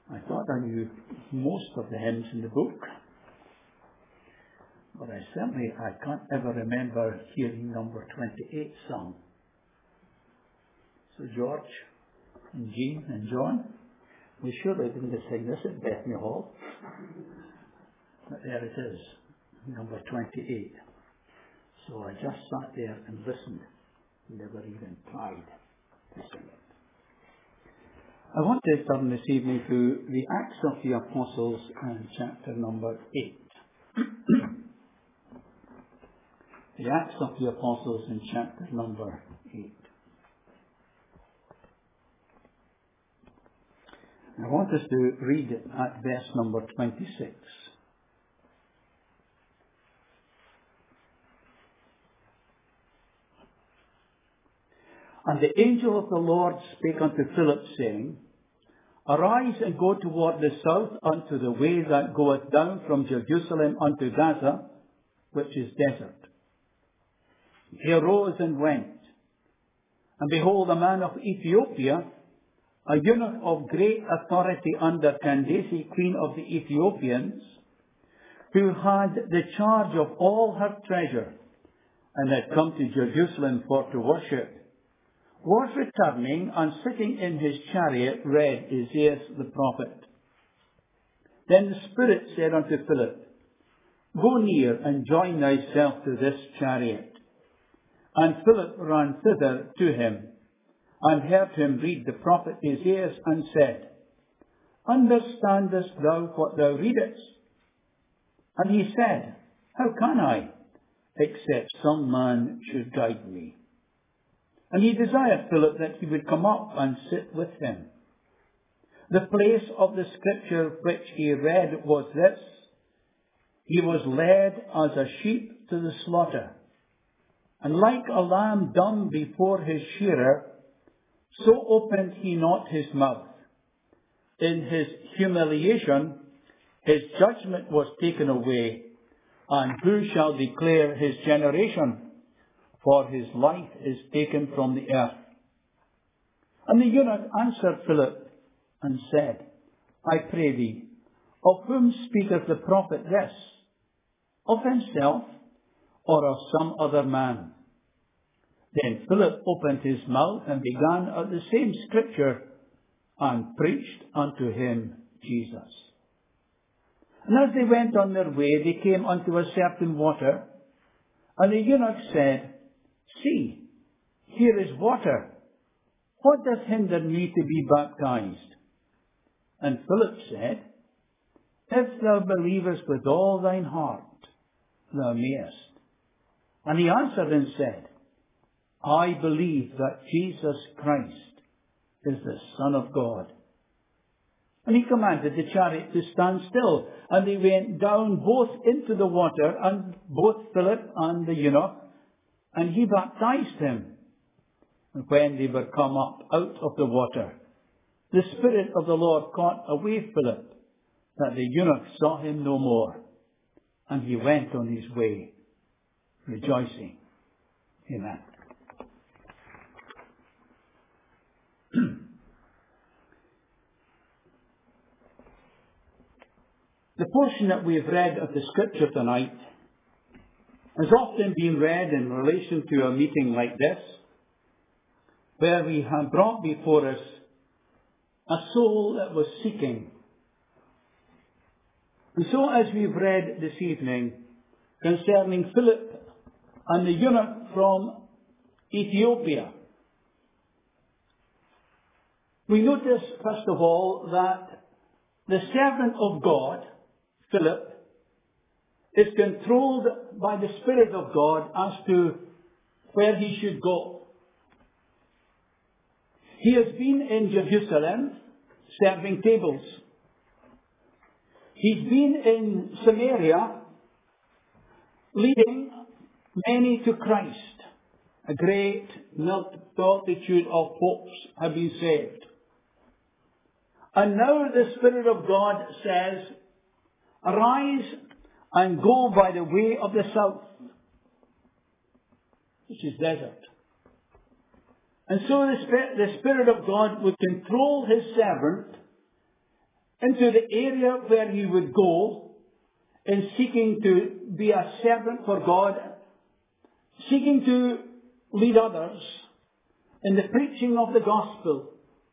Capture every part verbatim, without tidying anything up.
I thought I knew most of the hymns in the book, but I certainly, I can't ever remember hearing number twenty-eight sung. So George and Jean and John, we surely didn't sing this at Bethany Hall. But there it is, number twenty-eight. So I just sat there and listened, never even tried to sing it. I want to turn this evening to the Acts of the Apostles and chapter number eight. The Acts of the Apostles in chapter number eight. I want us to read it at verse number twenty-six. And the angel of the Lord spake unto Philip, saying, Arise and go toward the south unto the way that goeth down from Jerusalem unto Gaza, which is desert. He arose and went. And behold, a man of Ethiopia, a eunuch of great authority under Candace, queen of the Ethiopians, who had the charge of all her treasure, and had come to Jerusalem for to worship, was returning, and sitting in his chariot read Isaiah the prophet. Then the Spirit said unto Philip, Go near and join thyself to this chariot. And Philip ran thither to him, and heard him read the prophet Isaiah, and said, Understandest thou what thou readest? And he said, How can I, except some man should guide me? And he desired Philip that he would come up and sit with him. The place of the scripture which he read was this: He was led as a sheep to the slaughter, and like a lamb dumb before his shearer, so opened he not his mouth. In his humiliation, his judgment was taken away, and who shall declare his generation? For his life is taken from the earth. And the eunuch answered Philip and said, I pray thee, of whom speaketh the prophet this? Of himself, or of some other man? Then Philip opened his mouth and began at the same scripture, and preached unto him Jesus. And as they went on their way, they came unto a certain water, and the eunuch said, See, here is water. What doth hinder me to be baptized? And Philip said, If thou believest with all thine heart, thou mayest. And he answered and said, I believe that Jesus Christ is the Son of God. And he commanded the chariot to stand still, and they went down both into the water, and both Philip and the eunuch, and he baptized him. And when they were come up out of the water, the Spirit of the Lord caught away Philip, that the eunuch saw him no more. And he went on his way, rejoicing. Amen. The portion that we have read of the Scripture tonight has often been read in relation to a meeting like this, where we have brought before us a soul that was seeking. And so as we've read this evening concerning Philip and the eunuch from Ethiopia, we notice first of all that the servant of God, Philip, is controlled by the Spirit of God as to where he should go. He has been in Jerusalem serving tables. He's been in Samaria leading many to Christ. A great multitude of folks have been saved. And now the Spirit of God says, Arise and go by the way of the south, which is desert. And so the Spirit, the Spirit of God would control his servant into the area where he would go in seeking to be a servant for God, seeking to lead others in the preaching of the gospel.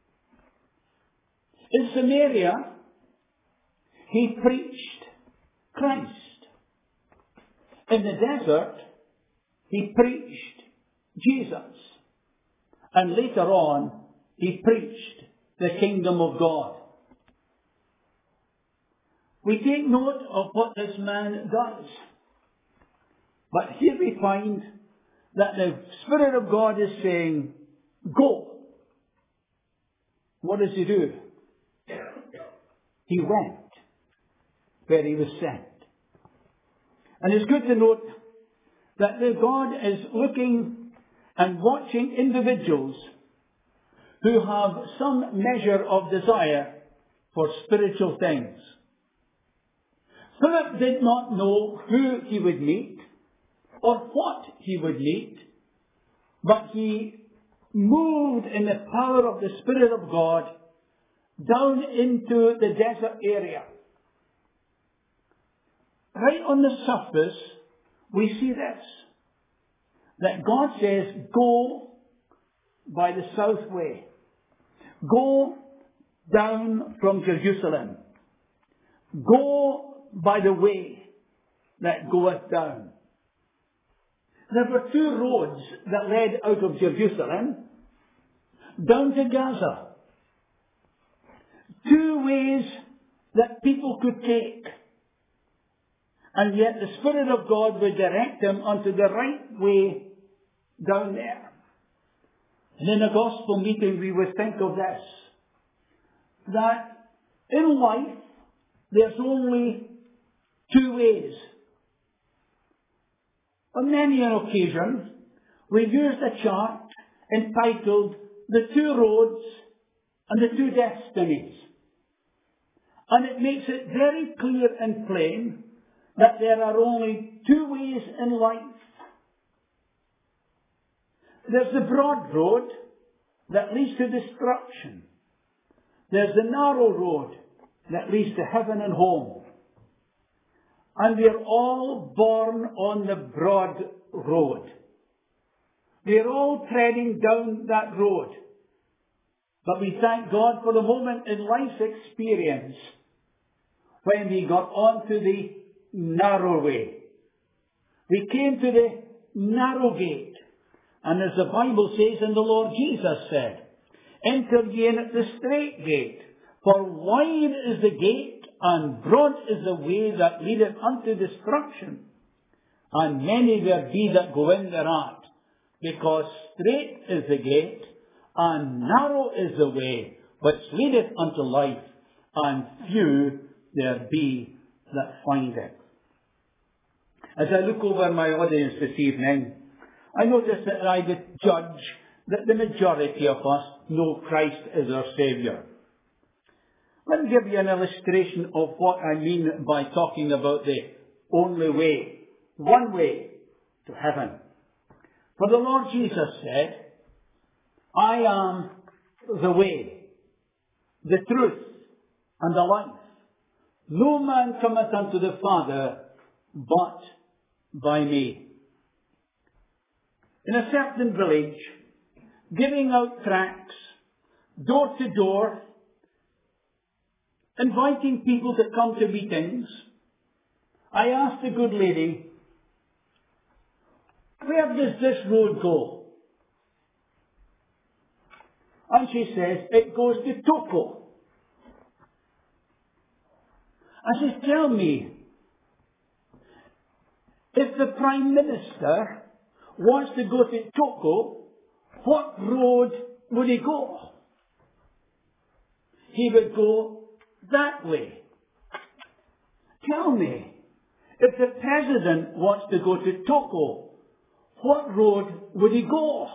In Samaria, he preached Christ. In the desert, he preached Jesus. And later on, he preached the kingdom of God. We take note of what this man does. But here we find that the Spirit of God is saying, go. What does he do? He went where he was sent. And it's good to note that the God is looking and watching individuals who have some measure of desire for spiritual things. Philip did not know who he would meet or what he would meet, but he moved in the power of the Spirit of God down into the desert area. Right on the surface, we see this, that God says, go by the south way. Go down from Jerusalem. Go by the way that goeth down. There were two roads that led out of Jerusalem down to Gaza. Two ways that people could take. And yet the Spirit of God would direct them onto the right way down there. And in a gospel meeting we would think of this, that in life there's only two ways. On many an occasion we've used a chart entitled The Two Roads and the Two Destinies. And it makes it very clear and plain that there are only two ways in life. There's the broad road that leads to destruction. There's the narrow road that leads to heaven and home. And we're all born on the broad road. We're all treading down that road. But we thank God for the moment in life's experience when we got onto the narrow way. We came to the narrow gate. And as the Bible says, and the Lord Jesus said, enter ye in at the strait gate, for wide is the gate, and broad is the way that leadeth unto destruction. And many there be that go in thereat, because strait is the gate, and narrow is the way which leadeth unto life, and few there be that find it. As I look over my audience this evening, I notice that I would judge that the majority of us know Christ as our Saviour. Let me give you an illustration of what I mean by talking about the only way, one way to heaven. For the Lord Jesus said, I am the way, the truth, and the life. No man cometh unto the Father but by me. In a certain village, giving out tracts, door to door, inviting people to come to meetings, I asked the good lady, where does this road go? And she says, it goes to Toko. I said, tell me, if the Prime Minister wants to go to Toko, what road would he go? He would go that way. Tell me, if the President wants to go to Toko, what road would he go?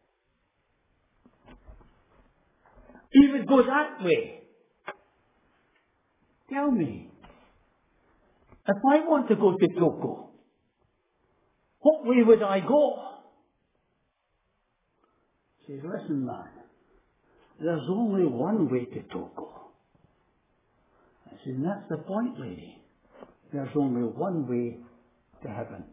He would go that way. Tell me, if I want to go to Toko, what way would I go? She says, listen man, there's only one way to Toko. See, and that's the point, lady. There's only one way to heaven.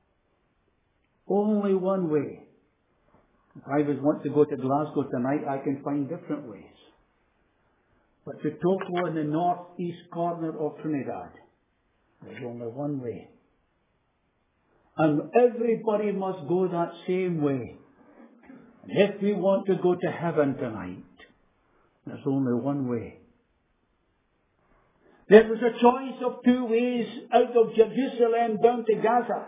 Only one way. If I was want to go to Glasgow tonight, I can find different ways. But to Toko in the northeast corner of Trinidad, there's only one way. And everybody must go that same way. And if we want to go to heaven tonight, there's only one way. There was a choice of two ways out of Jerusalem down to Gaza.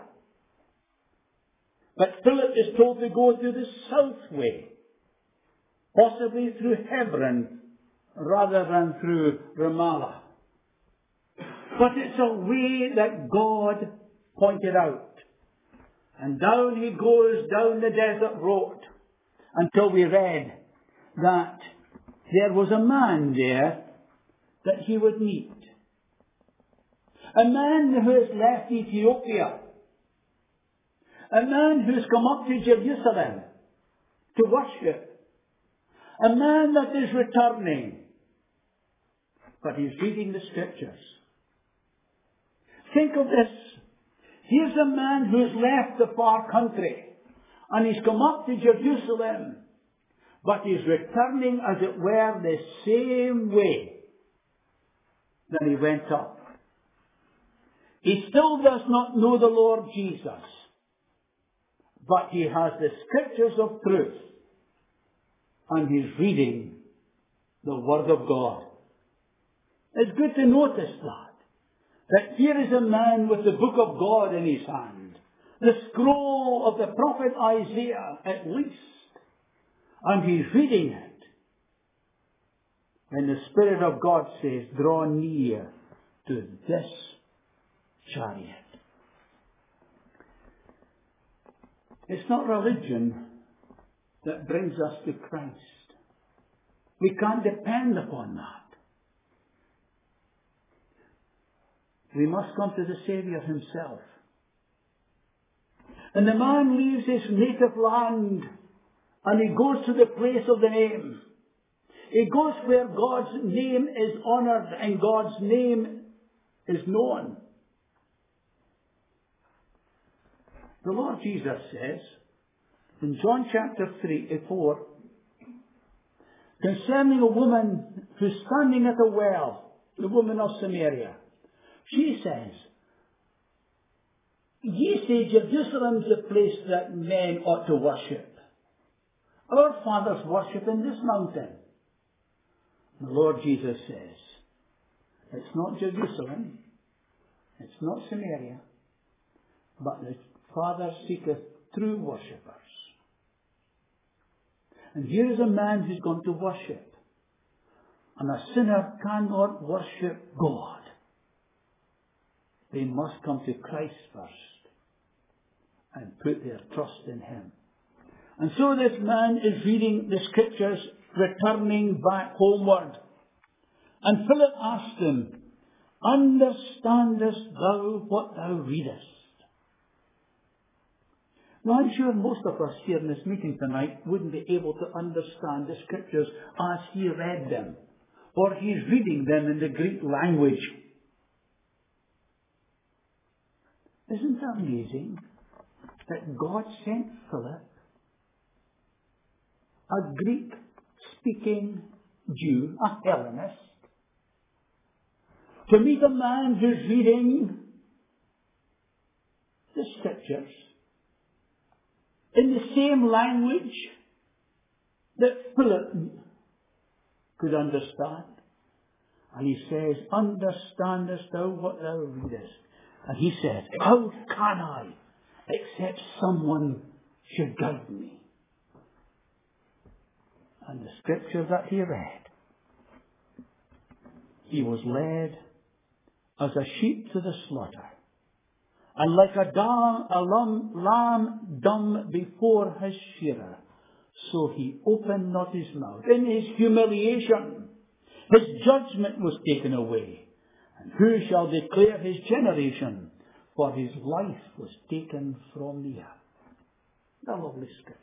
But Philip is told to go to the south way, possibly through Hebron rather than through Ramallah. But it's a way that God pointed out. And down he goes down the desert road until we read that there was a man there that he would meet. A man who has left Ethiopia. A man who's come up to Jerusalem to worship. A man that is returning. But he's reading the scriptures. Think of this. Here's a man who's left the far country. And he's come up to Jerusalem. But he's returning, as it were, the same way that he went up. He still does not know the Lord Jesus. But he has the scriptures of truth. And he's reading the Word of God. It's good to notice that. That here is a man with the book of God in his hand. The scroll of the prophet Isaiah, at least. And he's reading it. And the Spirit of God says, draw near to this chariot. It's not religion that brings us to Christ. We can't depend upon that. We must come to the Saviour himself. And the man leaves his native land and he goes to the place of the name. He goes where God's name is honoured and God's name is known. The Lord Jesus says in John chapter three, four, concerning a woman who's standing at a well, the woman of Samaria, she says, ye say Jerusalem's the place that men ought to worship. Our fathers worship in this mountain. The Lord Jesus says, it's not Jerusalem, it's not Samaria, but the Father seeketh true worshippers. And here is a man who's going to worship. And a sinner cannot worship God. They must come to Christ first and put their trust in him. And so this man is reading the scriptures, returning back homeward. And Philip asked him, understandest thou what thou readest? Now, I'm sure most of us here in this meeting tonight wouldn't be able to understand the scriptures as he read them, or he's reading them in the Greek language. Isn't that amazing that God sent Philip, a Greek-speaking Jew, a Hellenist, to meet a man who's reading the scriptures in the same language that Philip could understand. And he says, understandest thou what thou readest? And he said, how can I, except someone should guide me? And the scripture that he read, he was led as a sheep to the slaughter. And like a, dam, a lamb, lamb dumb before his shearer, so he opened not his mouth. In his humiliation, his judgment was taken away. And who shall declare his generation? For his life was taken from the earth. The lovely scripture.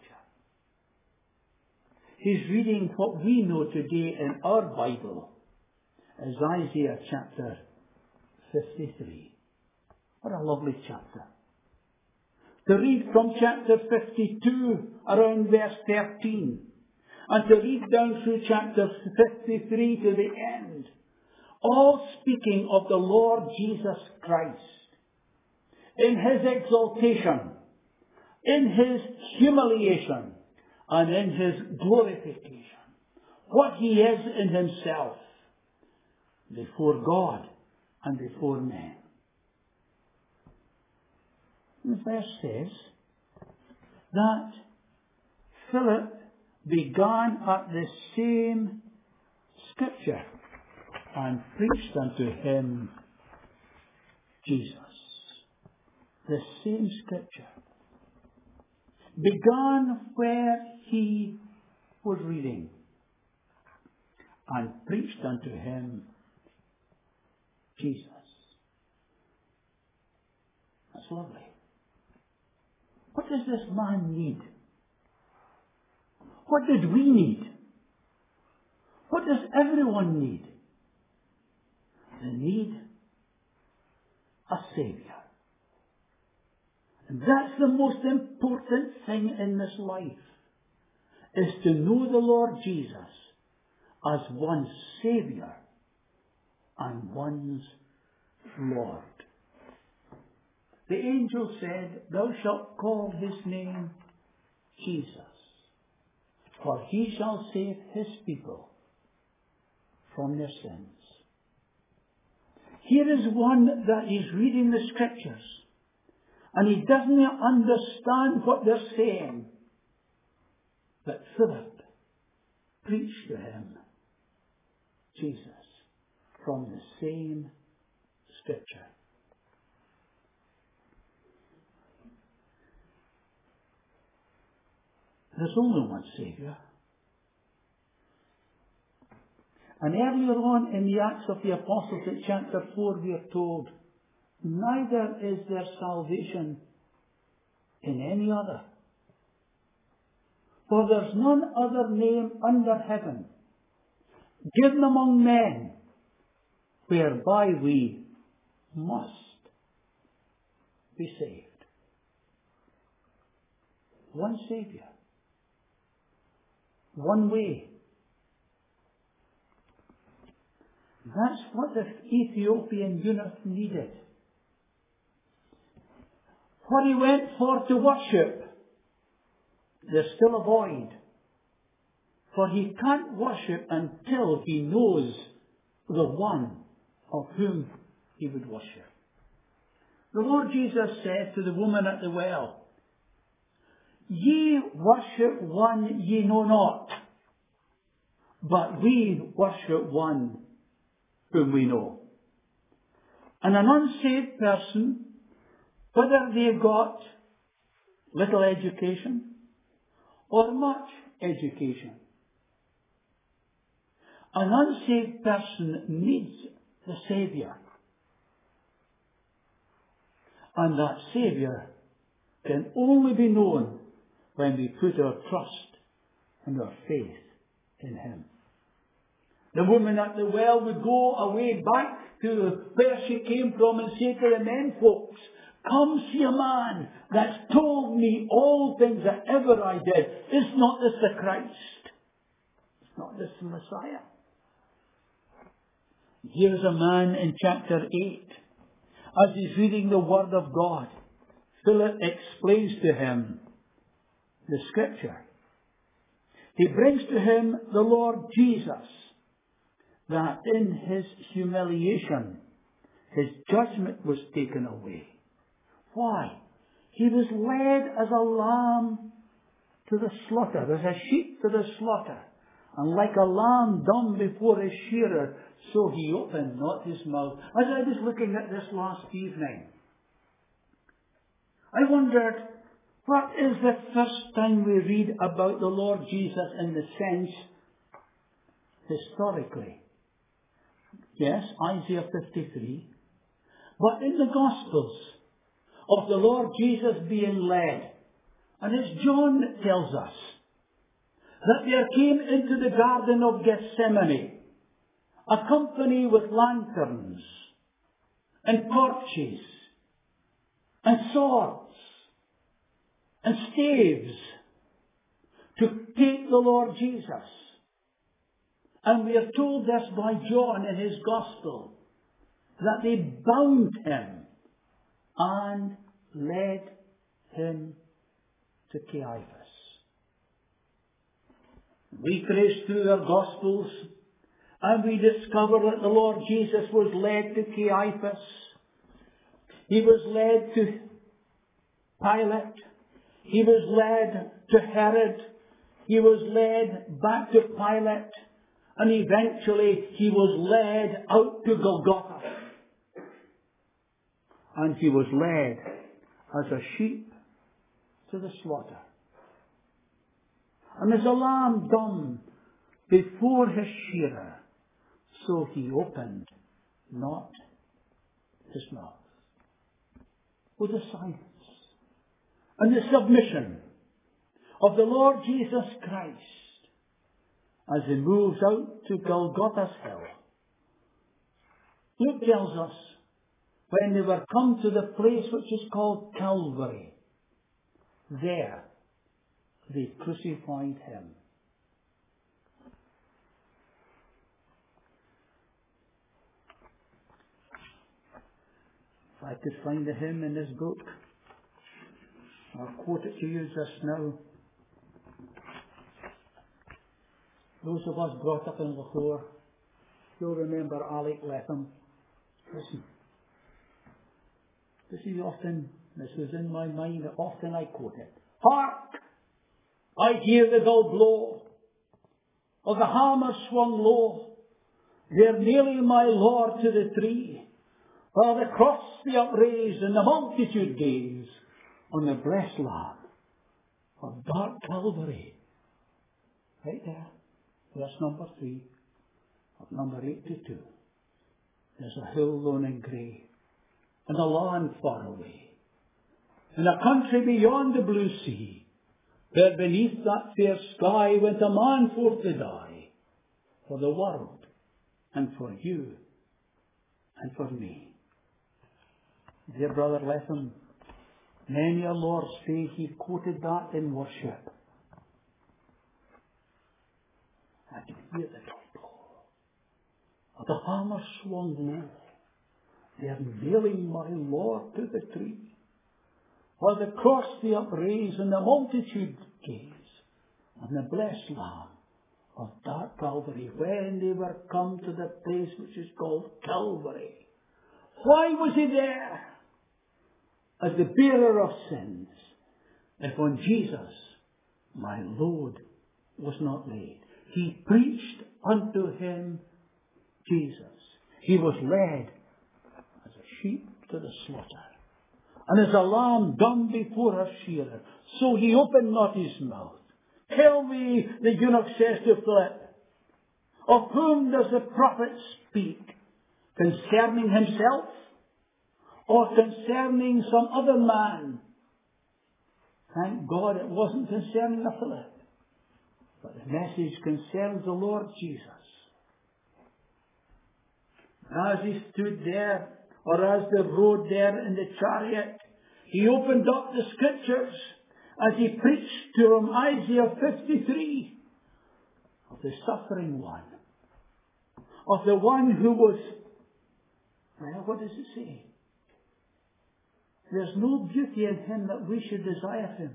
He's reading what we know today in our Bible is Isaiah chapter fifty-three. What a lovely chapter. To read from chapter fifty-two, around verse thirteen, and to read down through chapter fifty-three to the end, all speaking of the Lord Jesus Christ, in His exaltation, in His humiliation, and in His glorification. What He is in Himself, before God and before men. The verse says that Philip began at the same Scripture and preached unto him Jesus. The same Scripture. Began where he was reading and preached unto him Jesus. That's lovely. What does this man need? What did we need? What does everyone need? They need a Saviour. And that's the most important thing in this life, is to know the Lord Jesus as one's Saviour and one's Lord. The angel said, Thou shalt call His name Jesus, for He shall save His people from their sins. Here is one that is reading the Scriptures, and he doesn't understand what they're saying. But Philip preached to him Jesus from the same Scripture. There's only one Saviour. And earlier on in the Acts of the Apostles at chapter four we are told, neither is there salvation in any other. For there's none other name under heaven given among men whereby we must be saved. One Saviour. One way. That's what the Ethiopian eunuch needed. What he went for to worship, there's still a void. For he can't worship until he knows the one of whom he would worship. The Lord Jesus said to the woman at the well, Ye worship one ye know not, but we worship one whom we know. And an unsaved person, whether they've got little education or much education, an unsaved person needs the Saviour. And that Saviour can only be known when we put our trust and our faith in Him. The woman at the well would go away back to where she came from and say to the men folks, Come see a man that's told me all things that ever I did. Is not this the Christ? Is not this the Messiah? Here's a man in chapter eight. As he's reading the Word of God, Philip explains to him the Scripture. He brings to him the Lord Jesus, that in His humiliation, His judgment was taken away. Why? He was led as a lamb to the slaughter, as a sheep to the slaughter. And like a lamb dumb before his shearer, so He opened not His mouth. As I was looking at this last evening, I wondered, what is the first time we read about the Lord Jesus in the sense historically? Yes, Isaiah fifty-three. But in the Gospels of the Lord Jesus being led, and as John tells us, that there came into the Garden of Gethsemane accompany with lanterns and torches and swords and staves to take the Lord Jesus. And we are told this by John in his Gospel, that they bound him and led him to Caiaphas. We trace through our Gospels and we discover that the Lord Jesus was led to Caiaphas. He was led to Pilate. He was led to Herod. He was led back to Pilate. And eventually he was led out to Golgotha. And he was led as a sheep to the slaughter. And as a lamb dumb before his shearer, so he opened not his mouth. With the silence and the submission of the Lord Jesus Christ as he moves out to Golgotha's hill. Luke tells us, when they were come to the place which is called Calvary, there they crucified him. If I could find a hymn in this book, I'll quote it to you just now. Those of us brought up in Lahore, you'll remember Alec Letham. Listen. This is often, this was in my mind, often I quote it. Hark! I hear the dull blow of the hammer swung low. They're nailing my Lord to the tree, while the cross be upraised and the multitude gaze on the blessed Lamb of dark Calvary. Right there. Verse number three of number eighty-two. There's a hill lone and grey, and a land far away, in a country beyond the blue sea, where beneath that fair sky went a man forth to die, for the world, and for you, and for me. Dear Brother Letham, many a Lord's Day he quoted that in worship. I can hear the dull blow of the hammer swung low. They are nailing my Lord to the tree, while the cross they upraise and the multitude gaze on the blessed Lamb of dark Calvary, when they were come to the place which is called Calvary. Why was he there? As the bearer of sins, if on Jesus my load was not laid. He preached unto him Jesus. He was led as a sheep to the slaughter, and as a lamb dumb before her shearer, so he opened not his mouth. Tell me, the eunuch says to Philip, of whom does the prophet speak? Concerning himself, or concerning some other man? Thank God it wasn't concerning a Philip, but the message concerns the Lord Jesus. As he stood there, or as they rode there in the chariot, he opened up the scriptures as he preached to them Isaiah fifty-three of the suffering one, of the one who was, well, what does it say? There's no beauty in him that we should desire him.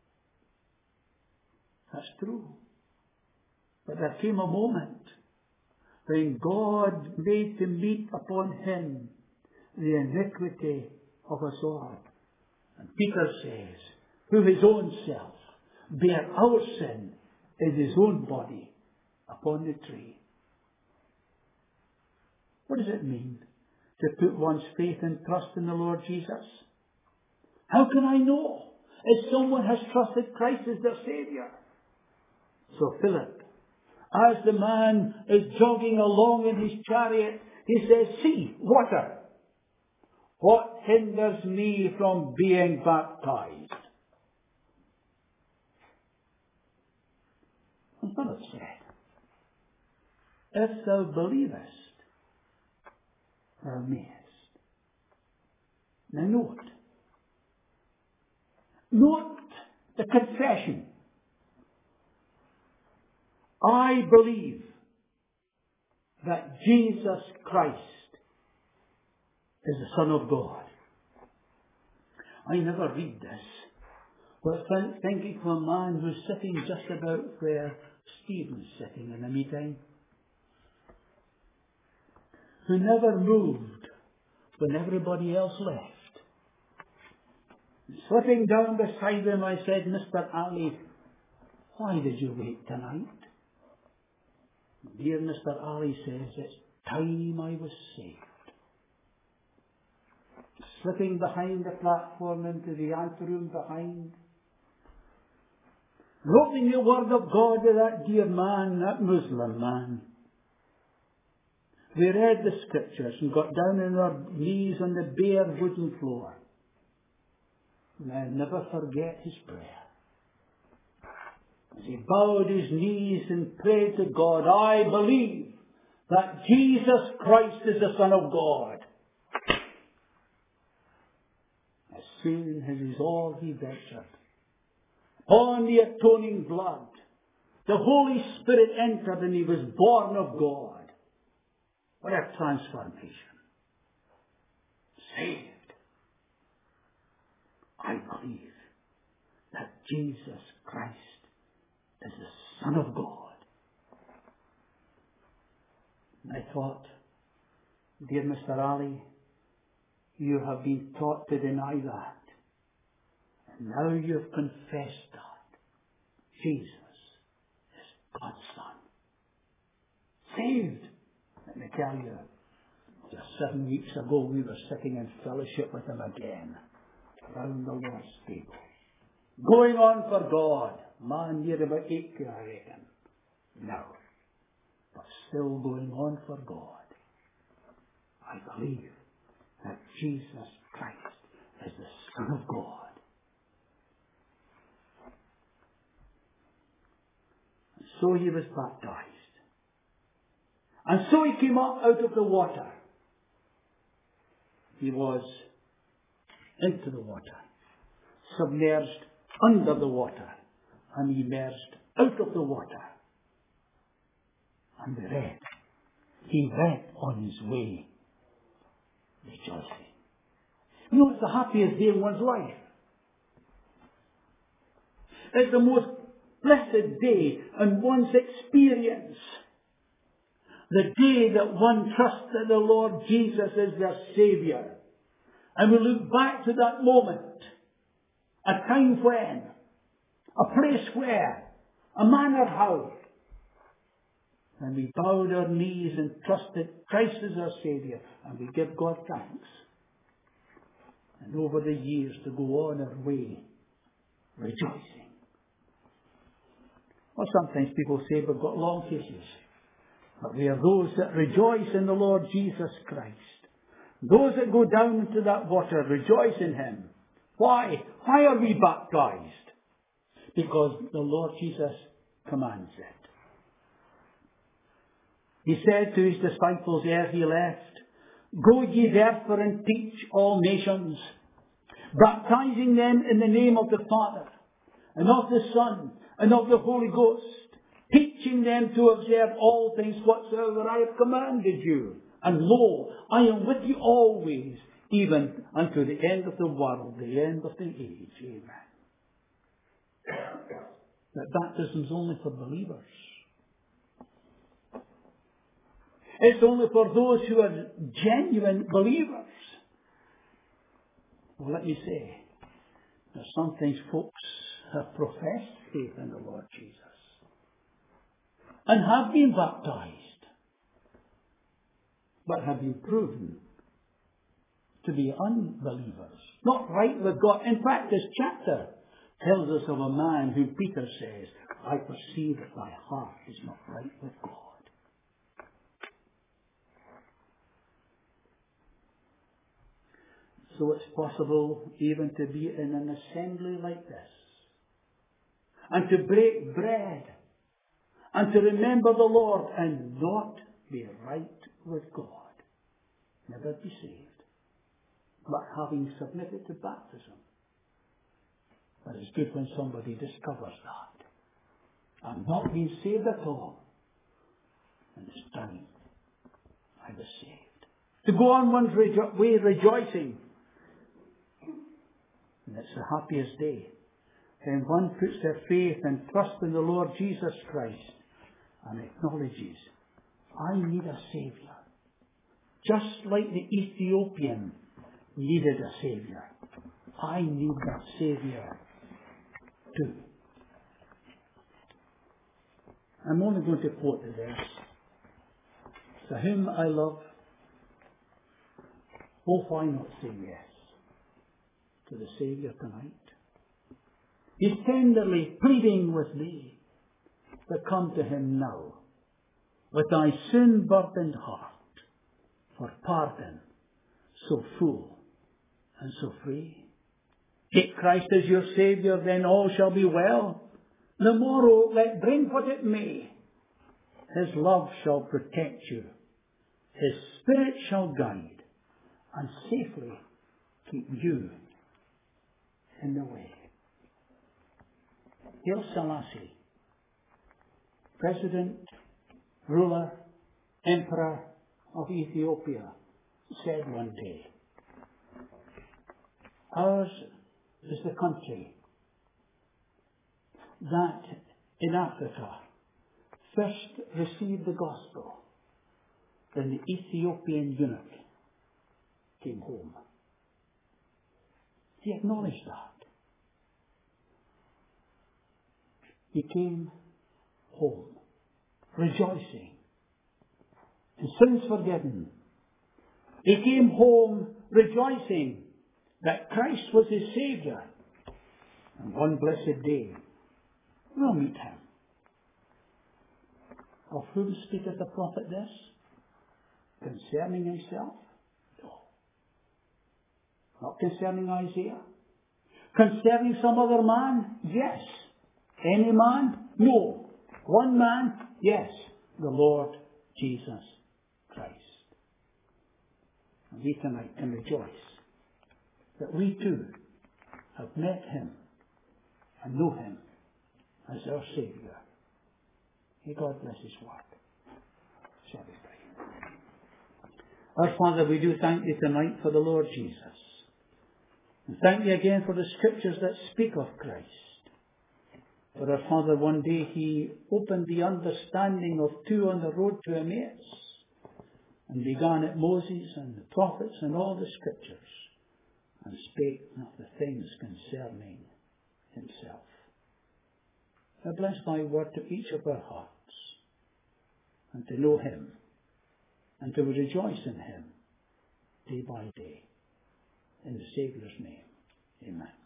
That's true. But there came a moment when God made to meet upon him the iniquity of us all. And Peter says, who his own self bare our sin in his own body upon the tree. What does it mean to put one's faith and trust in the Lord Jesus? How can I know if someone has trusted Christ as their Saviour? So Philip, as the man is jogging along in his chariot, he says, see, water. What hinders me from being baptized? And Philip said, if thou believest, are amazed. Now note. Note the confession. I believe that Jesus Christ is the Son of God. I never read this, but I'm thinking of a man who's sitting just about where Stephen's sitting in the meeting, who never moved when everybody else left. Slipping down beside him, I said, Mister Ali, why did you wait tonight? Dear Mister Ali says, it's time I was saved. Slipping behind the platform into the anteroom behind, quoting the word of God to that dear man, that Muslim man. We read the scriptures and got down on our knees on the bare wooden floor. And I'll never forget his prayer. As he bowed his knees and prayed to God, I believe that Jesus Christ is the Son of God. As soon as his all he ventured, upon the atoning blood, the Holy Spirit entered and he was born of God. What a transformation. Saved. I believe that Jesus Christ is the Son of God. And I thought, dear Mister Ali, you have been taught to deny that. And now you've confessed that. Jesus is God's Son. Saved. Let me tell you, just seven weeks ago we were sitting in fellowship with him again, around the Lord's table. Going on for God. Man, near about eighty, I reckon. No. But still going on for God. I believe that Jesus Christ is the Son of God. And so he was baptized. And so he came up out of the water. He was into the water, submerged under the water, and immersed out of the water. And we read, he went on his way, rejoicing. You know, it's the happiest day in one's life. It's the most blessed day in one's experience. The day that one trusts that the Lord Jesus is their Saviour. And we look back to that moment, a time when, a place where, a manner how, and we bowed our knees and trusted Christ as our Saviour, and we give God thanks. And over the years to go on our way, rejoicing. Well, sometimes people say we've got long faces, but we are those that rejoice in the Lord Jesus Christ. Those that go down into that water rejoice in Him. Why? Why are we baptized? Because the Lord Jesus commands it. He said to His disciples ere He left, "Go ye therefore and teach all nations, baptizing them in the name of the Father, and of the Son, and of the Holy Ghost, teaching them to observe all things whatsoever I have commanded you. And lo, I am with you always, even unto the end of the world, the end of the age." Amen. That baptism is only for believers. It's only for those who are genuine believers. Well, let me say, that sometimes folks have professed faith in the Lord Jesus and have been baptized, but have been proven to be unbelievers, not right with God. In fact, this chapter tells us of a man who Peter says, "I perceive that thy heart is not right with God." So it's possible even to be in an assembly like this, and to break bread, and to remember the Lord, and not be right with God. never be saved, but having submitted to baptism. But it's good when somebody discovers that. I'm not being saved at all. And it's time I was saved. To go on one's rejo- way rejoicing. And it's the happiest day when one puts their faith and trust in the Lord Jesus Christ and acknowledges, I need a Saviour. Just like the Ethiopian needed a Saviour. I need that Saviour too. I'm only going to quote the verse. To whom I love, oh, why not say yes to the Saviour tonight? He's tenderly pleading with me to come to him now with thy sin-burdened heart for pardon so full and so free. Take Christ as your Saviour, then all shall be well. The morrow let bring what it may. His love shall protect you. His Spirit shall guide and safely keep you in the way. Haile Selassie, President, ruler, Emperor of Ethiopia, said one day, ours is the country that in Africa first received the gospel when the Ethiopian eunuch came home. He acknowledged that. He came home rejoicing and sins forgiven. He came home rejoicing that Christ was his Saviour. And one blessed day, we'll meet him. Of whom speaketh the prophet this? Concerning himself? No. Not concerning Isaiah. Concerning some other man? Yes. Any man? No. One man? Yes. The Lord Jesus Christ. And we tonight can rejoice that we too have met him and know him as our Saviour. May God bless his word. Shall we pray? Our Father, we do thank you tonight for the Lord Jesus. And thank you again for the scriptures that speak of Christ. For our Father, one day he opened the understanding of two on the road to Emmaus and began at Moses and the prophets and all the scriptures and spake of the things concerning himself. Now bless thy word to each of our hearts and to know him and to rejoice in him day by day. In the Saviour's name, amen.